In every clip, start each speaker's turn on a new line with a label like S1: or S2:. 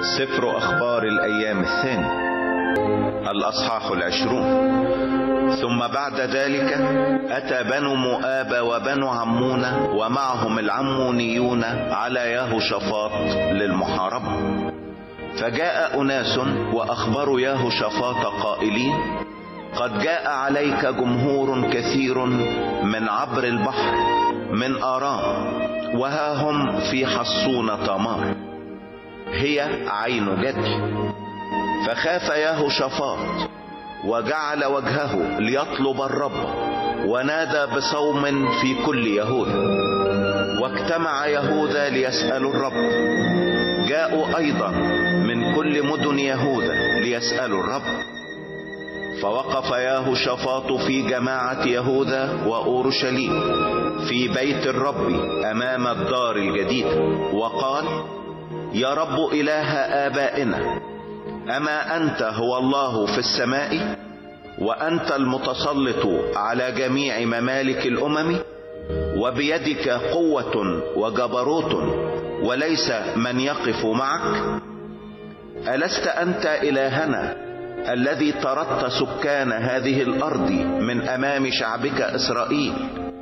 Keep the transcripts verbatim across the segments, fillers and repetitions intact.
S1: سفر أخبار الأيام الثاني الأصحاح العشرون. ثم بعد ذلك أتى بنو مؤاب وبنو عمون ومعهم العمونيون على يهوشافاط للمحاربة. فجاء أناس وأخبروا يهوشافاط قائلين: قد جاء عليك جمهور كثير من عبر البحر من آرام، وها هم في حصون تمار هي عين جدي. فخاف يهوشافاط وجعل وجهه ليطلب الرب، ونادى بصوم في كل يهوذا. واجتمع يهوذا ليسألوا الرب. جاءوا أيضا من كل مدن يهوذا ليسألوا الرب. فوقف يهوشافاط في جماعة يهوذا وأورشليم في بيت الرب أمام الدار الجديدة، وقال: يا رب إله آبائنا، أما أنت هو الله في السماء، وأنت المتسلط على جميع ممالك الأمم، وبيدك قوة وجبروت، وليس من يقف معك؟ ألست أنت إلهنا الذي طردت سكان هذه الأرض من أمام شعبك إسرائيل،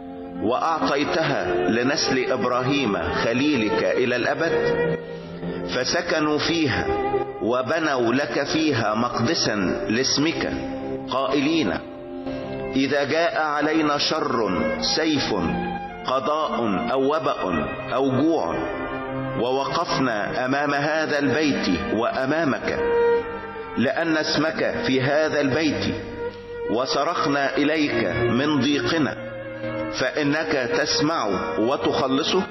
S1: وأعطيتها لنسل إبراهيم خليلك إلى الأبد؟ فسكنوا فيها وبنوا لك فيها مقدسا لاسمك، قائلين: إذا جاء علينا شر، سيف، قضاء أو وباء أو جوع، ووقفنا أمام هذا البيت وأمامك لأن اسمك في هذا البيت، وصرخنا إليك من ضيقنا، فإنك تسمع وتخلصه.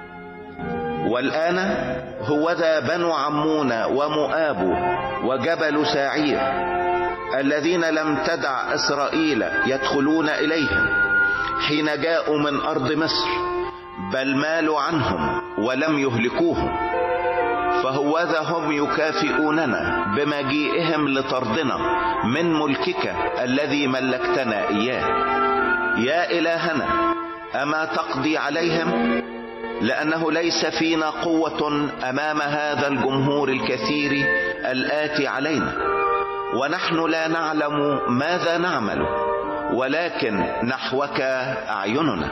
S1: والآن هوذا بنو عمون ومؤاب وجبل ساعير الذين لم تدع إسرائيل يدخلون إليهم حين جاءوا من أرض مصر، بل مالوا عنهم ولم يهلكوهم. فهوذا هم يكافئوننا بمجيئهم لطردنا من ملكك الذي ملكتنا إياه. يا إلهنا، أما تقضي عليهم؟ لأنه ليس فينا قوة أمام هذا الجمهور الكثير الآتي علينا، ونحن لا نعلم ماذا نعمل، ولكن نحوك أعيننا.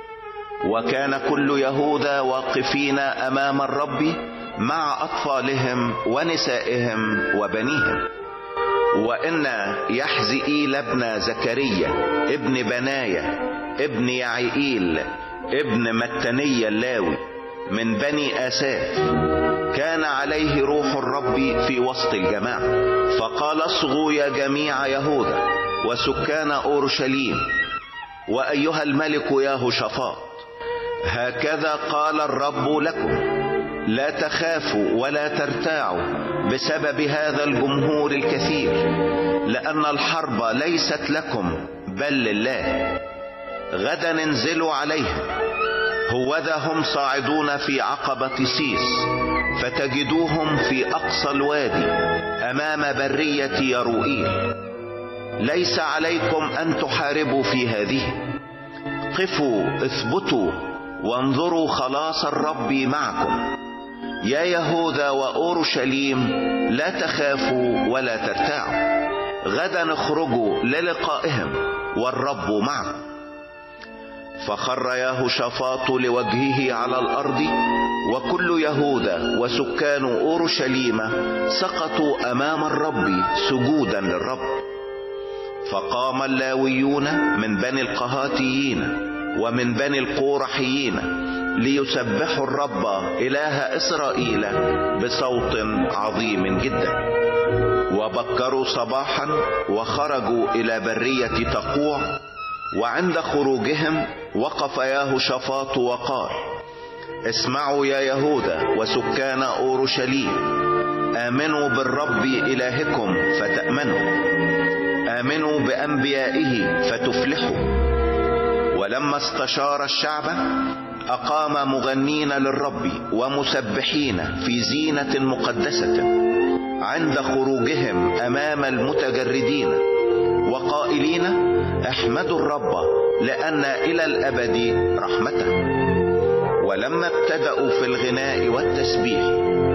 S1: وكان كل يهوذا واقفين أمام الرب مع أطفالهم ونسائهم وبنيهم. وإن يحزئيل ابن زكريا ابن بنايا ابن يعيئيل ابن متني اللاوي من بني آساف كان عليه روح الرب في وسط الجماعة، فقال: اصغوا يا جميع يهوذا وسكان أورشليم، وأيها الملك يهوشافاط، هكذا قال الرب لكم: لا تخافوا ولا ترتاعوا بسبب هذا الجمهور الكثير، لأن الحرب ليست لكم بل لله. غدا انزلوا عليهم، هوذا هم صاعدون في عقبة سيس، فتجدوهم في أقصى الوادي أمام برية يروئيل. ليس عليكم أن تحاربوا في هذه، قفوا اثبتوا وانظروا خلاص الرب معكم. يا يهوذا وأورشليم، لا تخافوا ولا ترتاعوا، غدا اخرجوا للقائهم والرب معكم. فخر يهوشافاط لوجهه على الأرض، وكل يهوذا وسكان أورشليم سقطوا أمام الرب سجودا للرب. فقام اللاويون من بني القهاتيين ومن بني القورحيين ليسبحوا الرب إله إسرائيل بصوت عظيم جدا. وبكروا صباحا وخرجوا إلى برية تقوع. وعند خروجهم وقف يهوشافاط وقال: اسمعوا يا يهوذا وسكان أورشليم، آمنوا بالرب إلهكم فتأمنوا، آمنوا بأنبيائه فتفلحوا. ولما استشار الشعب أقام مغنين للرب ومسبحين في زينة مقدسة عند خروجهم أمام المتجردين، وقائلين: احمدوا الرب لأن إلى الأبد رحمته. ولما ابتدأوا في الغناء والتسبيح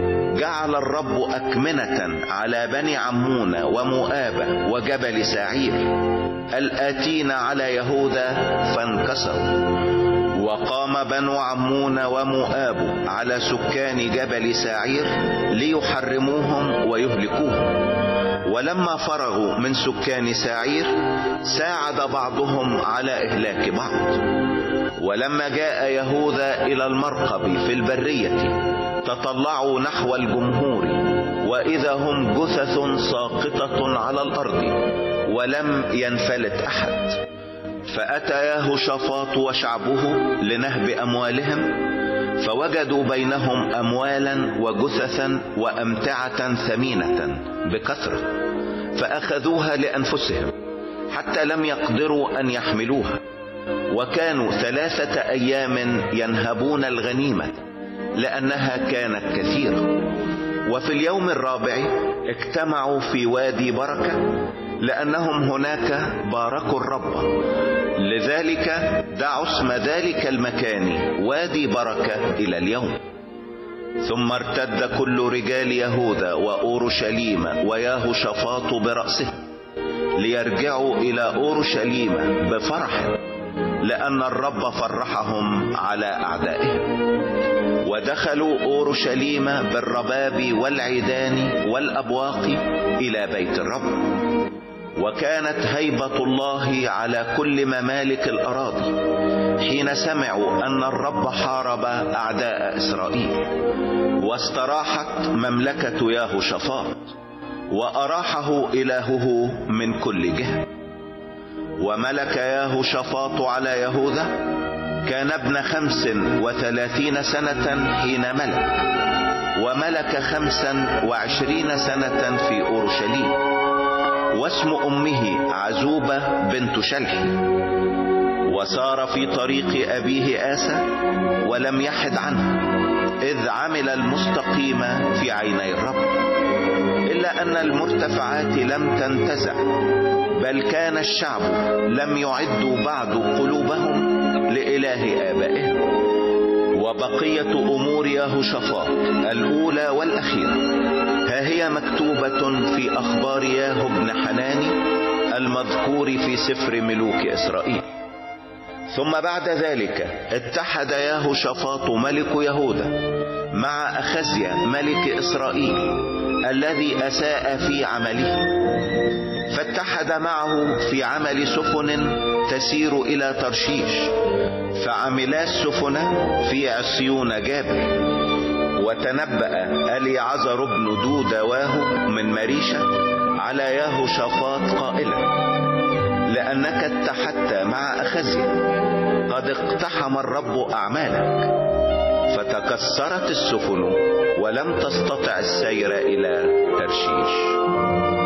S1: جعل الرب أكمنة على بني عمون ومؤاب وجبل سعير الآتين على يهوذا فانكسروا. وقام بنو عمون ومؤاب على سكان جبل سعير ليحرموهم ويهلكوهم. ولما فرغوا من سكان سعير ساعد بعضهم على إهلاك بعض. ولما جاء يهوذا إلى المرقب في البرية تطلعوا نحو الجمهور، وإذا هم جثث ساقطة على الأرض ولم ينفلت أحد. فأتى يهوشافاط وشعبه لنهب أموالهم، فوجدوا بينهم أموالا وجثثا وأمتعة ثمينة بكثرة، فأخذوها لأنفسهم حتى لم يقدروا أن يحملوها. وكانوا ثلاثة أيام ينهبون الغنيمة لأنها كانت كثيرة. وفي اليوم الرابع اجتمعوا في وادي بركة لأنهم هناك باركوا الرب، لذلك دعوا اسم ذلك المكان وادي بركة إلى اليوم. ثم ارتد كل رجال يهوذا وأورشليم ويهوشافاط برأسه ليرجعوا إلى أورشليم بفرح، لأن الرب فرحهم على أعدائهم. ودخلوا أورشليم بالرباب والعيدان والأبواق إلى بيت الرب. وكانت هيبة الله على كل ممالك الأراضي حين سمعوا أن الرب حارب أعداء إسرائيل. واستراحت مملكة يهوشافاط، وأراحه إلهه من كل جهة. وملك يهوشافاط على يهوذا، كان ابن خمس وثلاثين سنة حين ملك، وملك خمسا وعشرين سنة في أورشليم. واسم أمه عزوبة بنت شلح. وسار في طريق أبيه آسى ولم يحد عنه، إذ عمل المستقيم في عيني الرب، إلا أن المرتفعات لم تنتزع، بل كان الشعب لم يعدوا بعد قلوبهم لإله آبائهم. وبقية أمور يهوشافاط الأولى والأخيرة ها هي مكتوبة في أخبار ياهو بن حناني المذكور في سفر ملوك إسرائيل. ثم بعد ذلك اتحد يهوشافاط ملك يهوذا مع أخزيا ملك إسرائيل الذي أساء في عمله، فاتحد معه في عمل سفن تسير إلى ترشيش، فعملا السفن في عصيون جابر. وتنبأ أليعزر بن دودواه من مريشة على يهوشافاط قائلا: لأنك اتحدت مع أخزيا قد اقتحم الرب أعمالك. فتكسرت السفن ولم تستطع السير إلى ترشيش.